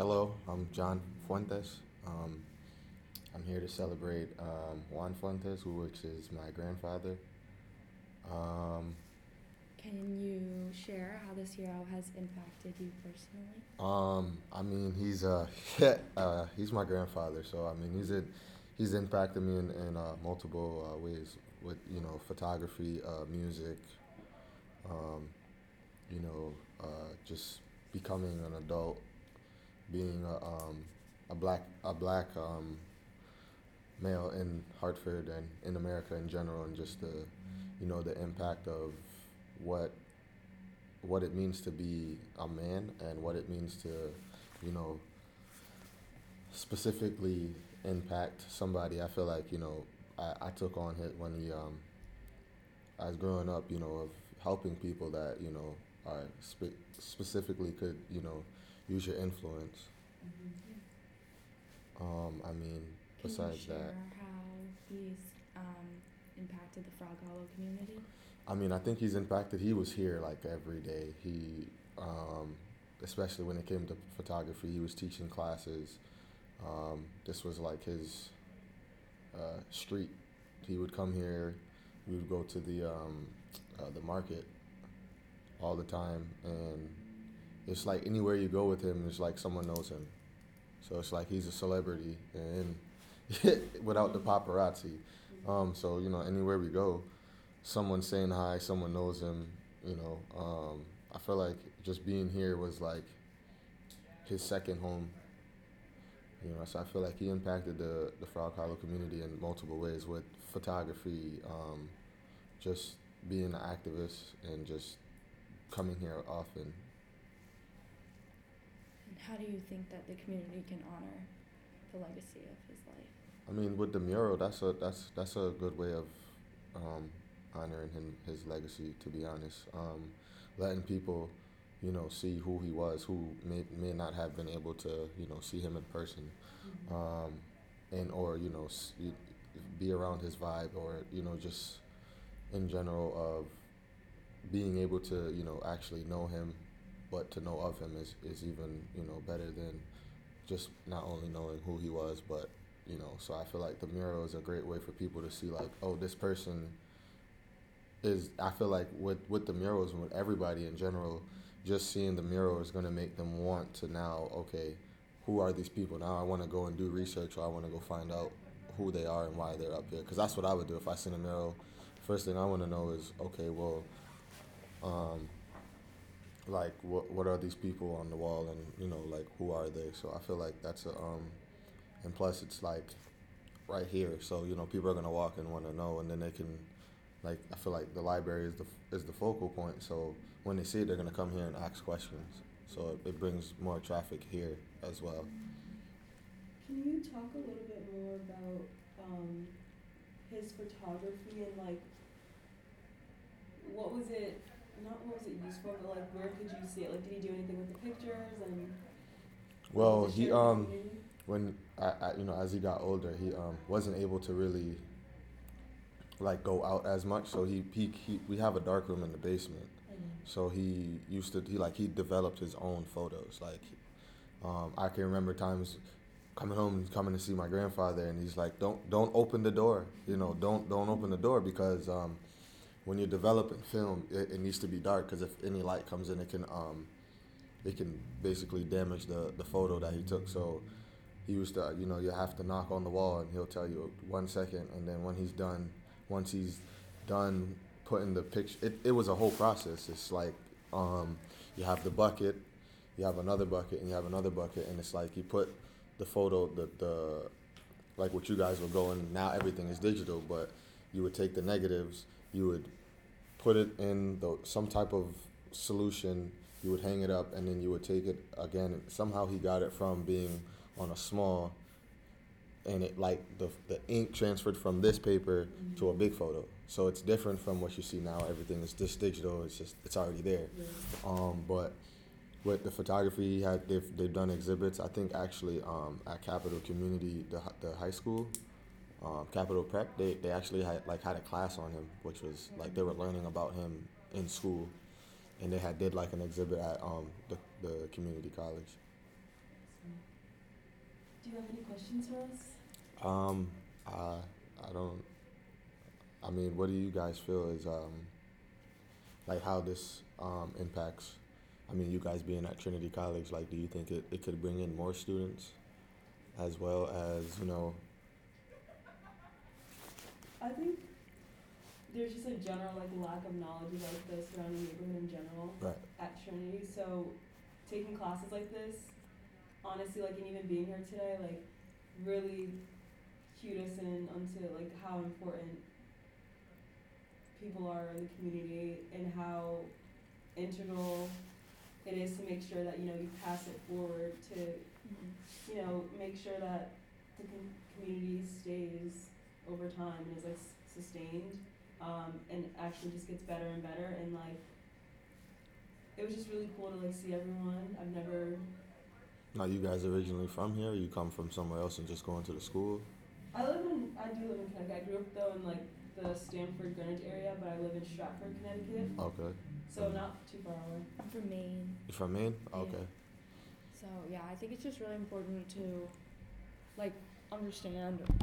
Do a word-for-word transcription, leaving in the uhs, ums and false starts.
Hello, I'm John Fuentes. Um, I'm here to celebrate um, Juan Fuentes, who which is my grandfather. Um, Can you share how this hero has impacted you personally? um, I mean, he's uh, uh, he's my grandfather, so I mean, he's in, he's impacted me in, in uh, multiple uh, ways with you know photography, uh, music, um, you know, uh, just becoming an adult, being a, um, a black a black um, male in Hartford and in America in general, and just the, you know, the impact of what what it means to be a man and what it means to, you know, specifically impact somebody. I feel like you know I, I took on it when he um I was growing up, you know, of helping people that you know are spe- specifically could you know use your influence. Um, I mean, Can you besides that, share how he's um, impacted the Frog Hollow community? I mean, I think he's impacted. He was here like every day. He, um, especially when it came to photography, he was teaching classes. Um, this was like his uh, street. He would come here. We would go to the um, uh, the market all the time, and it's like anywhere you go with him, it's like someone knows him. So it's like he's a celebrity, and without the paparazzi. Um, so you know, anywhere we go, someone saying hi, someone knows him. You know, um, I feel like just being here was like his second home. You know, so I feel like he impacted the the Frog Hollow community in multiple ways with photography, um, just being an activist, and just coming here often. And how do you think that the community can honor the legacy of his life? I mean, with the mural, that's a that's that's a good way of um, honoring him, his legacy. To be honest, um, letting people, you know, see who he was, who may may not have been able to, you know, see him in person, um, and or you know, s- be around his vibe, or you know, just in general of being able to, you know, actually know him, but to know of him is is even you know better than just not only knowing who he was, but you know. So I feel like the mural is a great way for people to see, like, oh, this person is. I feel like with with the murals and with everybody in general, just seeing the mural is gonna make them want to now. Okay, who are these people? Now I want to go and do research, or I want to go find out who they are and why they're up here. Because that's what I would do if I seen a mural. First thing I want to know is, okay, well, um, like what what are these people on the wall, and you know, like who are they? So I feel like that's a um, and plus it's like right here, so you know people are gonna walk and want to know, and then they can, like, I feel like the library is the is the focal point. So when they see it, they're gonna come here and ask questions. So it, it brings more traffic here as well. Can you talk a little bit more about um, his photography and like what was it? Not what was it used for, but like where could you see it? Like, did he do anything with the pictures and like Well, to he share with the um community? when I, I you know as he got older, he um wasn't able to really like go out as much. So he he, he we have a dark room in the basement. So he used to he like he developed his own photos. Like um, I can remember times coming home and coming to see my grandfather, and he's like, "Don't don't open the door. You know, don't don't open the door because um, when you're developing film, it, it needs to be dark because if any light comes in, it can um, it can basically damage the the photo that he took." So he used to, you know, you have to knock on the wall, and he'll tell you one second, and then when he's done, once he's done putting the picture, it, it was a whole process. It's like um, you have the bucket, you have another bucket, and you have another bucket, and it's like you put the photo, the the like what you guys were going. Now everything is digital, but you would take the negatives, you would put it in the, some type of solution. You would hang it up, and then you would take it again. Somehow he got it from being on a small, and it like the the ink transferred from this paper to a big photo. So it's different from what you see now. Everything is just digital. It's just it's already there. Um, but with the photography, he had they've they've done exhibits. I think actually um, at Capital Community, the the high school, um, Capital Prep, they they actually had like had a class on him, which was like they were learning about him in school, and they had did like an exhibit at um, the the community college. Do you have any questions for us? Um, I I don't. I mean, what do you guys feel is um like how this um impacts? I mean, you guys being at Trinity College, like, do you think it, it could bring in more students, as well as you know? I think there's just a general like lack of knowledge about the surrounding neighborhood in general Right. at Trinity. So taking classes like this, honestly, like and even being here today, like really cued us in onto like how important people are in the community and how integral it is to make sure that you know you pass it forward to you know make sure that the com- community stays over time and is like s- sustained um, and actually just gets better and better and like it was just really cool to like see everyone. I've never Now, you guys originally from here? Or you come from somewhere else and just going to the school? I live in I do live in Connecticut. I grew up though in like the Stamford Greenwich area, but I live in Stratford, Connecticut, Okay. so not too far away. I'm from Maine. You from Maine? Yeah. Okay. So yeah, I think it's just really important to like understand